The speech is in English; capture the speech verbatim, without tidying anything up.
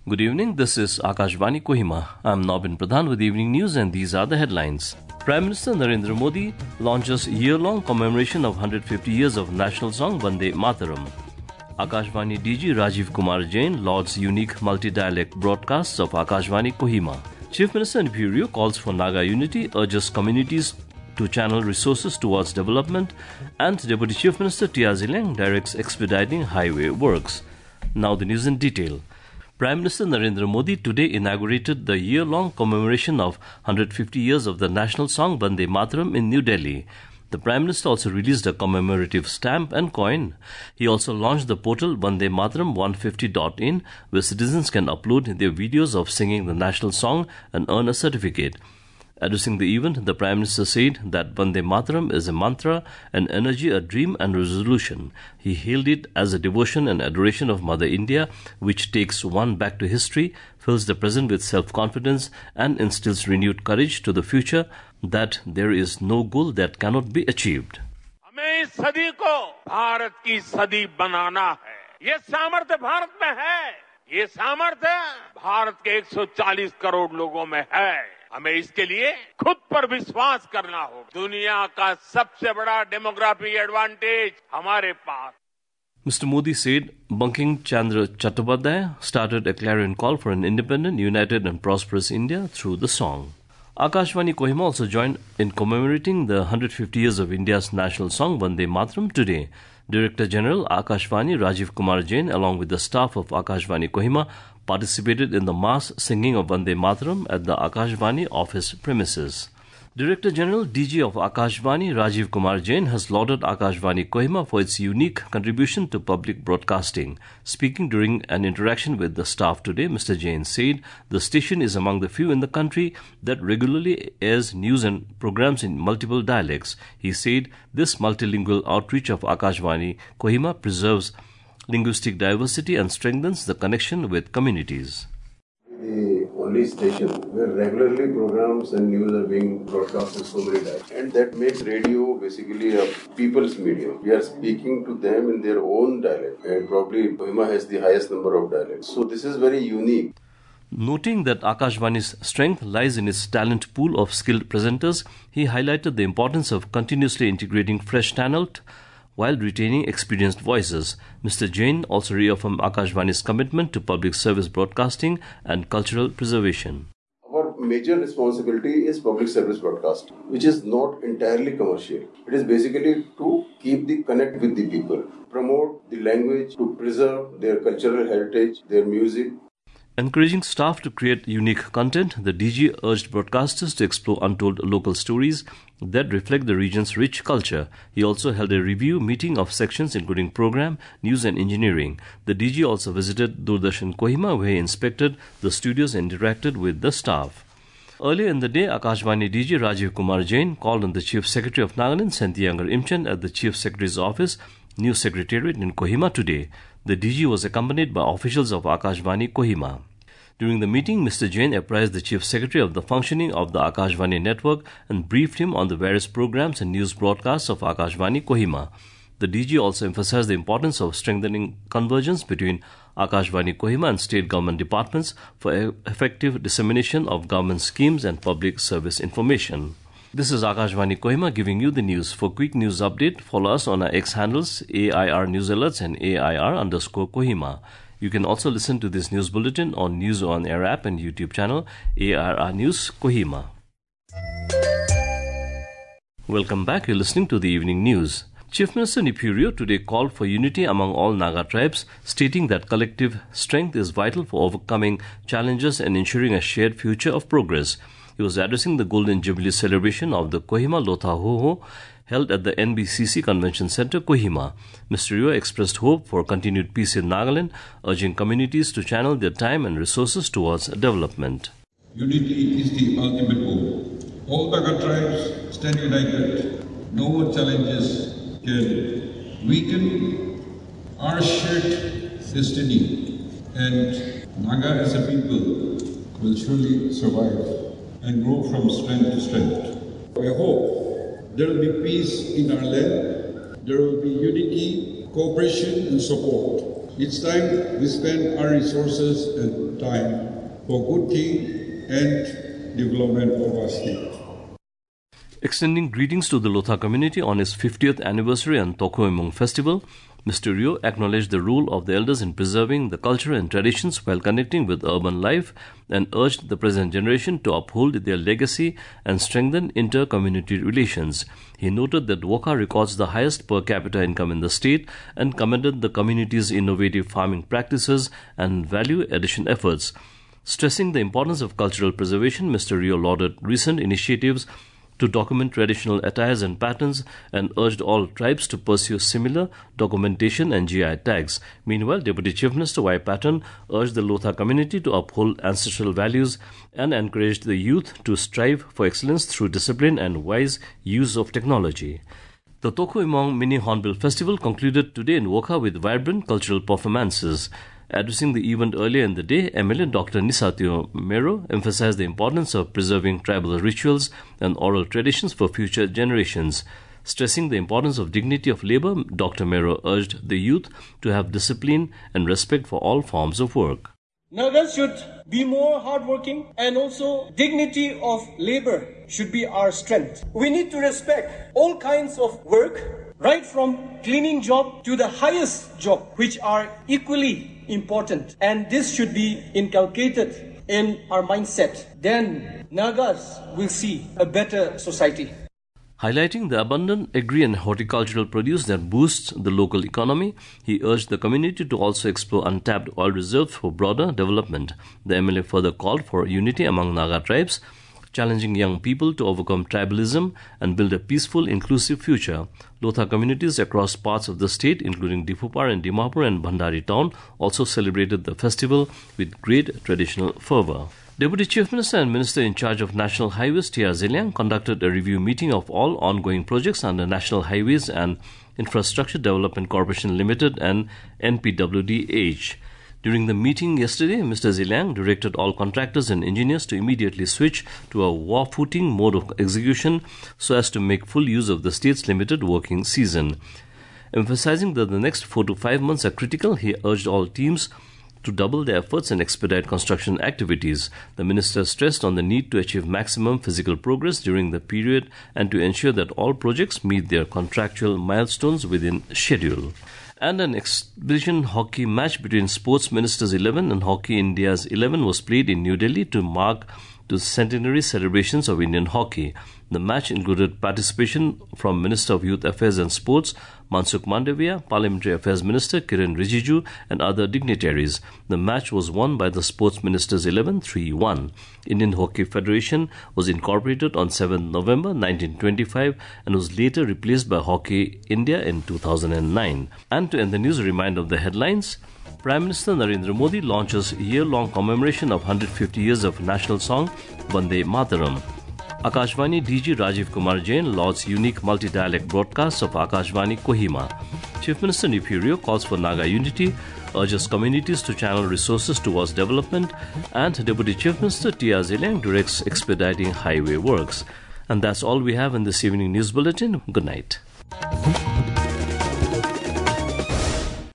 Good evening, this is Akashvani Kohima. I'm Nobin Pradhan with evening news and these are the headlines. Prime Minister Narendra Modi launches year-long commemoration of one hundred fifty years of national song Vande Mataram. Akashvani D G Rajiv Kumar Jain lauds unique multi-dialect broadcasts of Akashvani Kohima. Chief Minister N.P. Rio calls for Naga unity, urges communities to channel resources towards development, and Deputy Chief Minister Tia Zileng directs expediting highway works. Now the news in detail. Prime Minister Narendra Modi today inaugurated the year-long commemoration of one hundred fifty years of the national song Vande Mataram in New Delhi. The Prime Minister also released a commemorative stamp and coin. He also launched the portal Vande Mataram one fifty dot in, where citizens can upload their videos of singing the national song and earn a certificate. Addressing the event, the Prime Minister said that Vande Mataram is a mantra, an energy, a dream and resolution. He hailed it as a devotion and adoration of Mother India, which takes one back to history, fills the present with self-confidence and instills renewed courage to the future, that there is no goal that cannot be achieved. हमें इस सदी को भारत की सदी बनाना है. ये सामर्थ्य भारत में है. ये सामर्थ्य भारत के एक सौ चालीस करोड़ लोगों में है. हमें इसके लिए खुद पर विश्वास करना होगा. दुनिया का सबसे बड़ा डेमोग्राफिक एडवांटेज हमारे पास. Mister Modi said Banking Chandra Chattopadhyay started a clarion call for an independent, united and prosperous India through the song. Akashvani Kohima also joined in commemorating the one hundred fifty years of India's national song Vande Mataram today. Director General Akashvani Rajiv Kumar Jain, along with the staff of Akashvani Kohima, participated in the mass singing of Vande Mataram at the Akashvani office premises. Director General D G of Akashvani Rajiv Kumar Jain has lauded Akashvani Kohima for its unique contribution to public broadcasting. Speaking during an interaction with the staff today, Mister Jain said the station is among the few in the country that regularly airs news and programs in multiple dialects. He said this multilingual outreach of Akashvani Kohima preserves linguistic diversity and strengthens the connection with communities. The only station where regularly programs and news are being broadcast in so many dialects, and that makes radio basically a people's medium. We are speaking to them in their own dialect, and probably Kohima has the highest number of dialects. So this is very unique. Noting that Akashvani's strength lies in its talent pool of skilled presenters, he highlighted the importance of continuously integrating fresh talent while retaining experienced voices. Mister Jain also reaffirmed Akashvani's commitment to public service broadcasting and cultural preservation. Our major responsibility is public service broadcasting, which is not entirely commercial. It is basically to keep the connect with the people, promote the language, to preserve their cultural heritage, their music. Encouraging staff to create unique content, the D G urged broadcasters to explore untold local stories that reflect the region's rich culture. He also held a review meeting of sections including program, news and engineering. The D G also visited Doordarshan Kohima, where he inspected the studios and interacted with the staff. Earlier in the day, Akashvani D G Rajiv Kumar Jain called on the Chief Secretary of Nagaland, Senthiyangar Imchen, at the Chief Secretary's office, New Secretariat in Kohima today. The D G was accompanied by officials of Akashvani Kohima. During the meeting, Mister Jain apprised the Chief Secretary of the functioning of the Akashvani network and briefed him on the various programs and news broadcasts of Akashvani Kohima. The D G also emphasized the importance of strengthening convergence between Akashvani Kohima and state government departments for effective dissemination of government schemes and public service information. This is Akashvani Kohima giving you the news. For quick news update, follow us on our X handles A I R News Alerts and A I R underscore Kohima. You can also listen to this news bulletin on News On Air app and YouTube channel A I R News Kohima. Welcome back. You're listening to the evening news. Chief Minister N P. Rio today called for unity among all Naga tribes, stating that collective strength is vital for overcoming challenges and ensuring a shared future of progress. He was addressing the Golden Jubilee celebration of the Kohima Lotha Ho-Ho held at the N B C C Convention Centre, Kohima. Mister Rio expressed hope for continued peace in Nagaland, urging communities to channel their time and resources towards development. Unity is the ultimate goal. All Naga tribes stand united. No more challenges can weaken our shared destiny, and Naga as a people will surely survive and grow from strength to strength. I hope there will be peace in our land, there will be unity, cooperation and support. It's time we spend our resources and time for good thing and development of our state. Extending greetings to the Lotha community on its fiftieth anniversary and Toko Imong festival, Mister Rio acknowledged the role of the elders in preserving the culture and traditions while connecting with urban life and urged the present generation to uphold their legacy and strengthen inter-community relations. He noted that Wokha records the highest per capita income in the state and commended the community's innovative farming practices and value addition efforts. Stressing the importance of cultural preservation, Mister Rio lauded recent initiatives to document traditional attires and patterns and urged all tribes to pursue similar documentation and G I tags. Meanwhile, Deputy Chief Minister Y. Patton urged the Lotha community to uphold ancestral values and encouraged the youth to strive for excellence through discipline and wise use of technology. The Toko Imong Mini Hornbill Festival concluded today in Wokha with vibrant cultural performances. Addressing the event earlier in the day, M L A Doctor Nisatio Mero emphasized the importance of preserving tribal rituals and oral traditions for future generations. Stressing the importance of dignity of labor, Doctor Mero urged the youth to have discipline and respect for all forms of work. Nagas should be more hardworking, and also dignity of labor should be our strength. We need to respect all kinds of work, right from cleaning job to the highest job, which are equally important, and this should be inculcated in our mindset. Then Nagas will see a better society. Highlighting the abundant agri and horticultural produce that boosts the local economy, he urged the community to also explore untapped oil reserves for broader development. The M L A further called for unity among Naga tribes, challenging young people to overcome tribalism and build a peaceful, inclusive future. Lotha communities across parts of the state, including Difupar and Dimapur and Bhandari town, also celebrated the festival with great traditional fervour. Deputy Chief Minister and Minister in charge of National Highways, T R Zeliang, conducted a review meeting of all ongoing projects under National Highways and Infrastructure Development Corporation Limited and N P W D H. During the meeting yesterday, Mister Zeliang directed all contractors and engineers to immediately switch to a war-footing mode of execution so as to make full use of the state's limited working season. Emphasizing that the next four to five months are critical, he urged all teams to double their efforts and expedite construction activities. The minister stressed on the need to achieve maximum physical progress during the period and to ensure that all projects meet their contractual milestones within schedule. And an exhibition hockey match between Sports Ministers eleven and Hockey India's eleven was played in New Delhi to mark the centenary celebrations of Indian hockey. The match included participation from Minister of Youth Affairs and Sports, Mansukh Mandavia, Parliamentary Affairs Minister Kiren Rijiju, and other dignitaries. The match was won by the Sports Ministers eleven three one. Indian Hockey Federation was incorporated on seventh November nineteen twenty-five and was later replaced by Hockey India in two thousand nine. And to end the news, a reminder of the headlines. Prime Minister Narendra Modi launches year-long commemoration of one hundred fifty years of national song Vande Mataram. Akashvani D G Rajiv Kumar Jain lauds unique multi-dialect broadcasts of Akashvani Kohima. Chief Minister Neiphiu calls for Naga unity, urges communities to channel resources towards development, and Deputy Chief Minister T R Zeliang directs expediting highway works. And that's all we have in this evening news bulletin. Good night.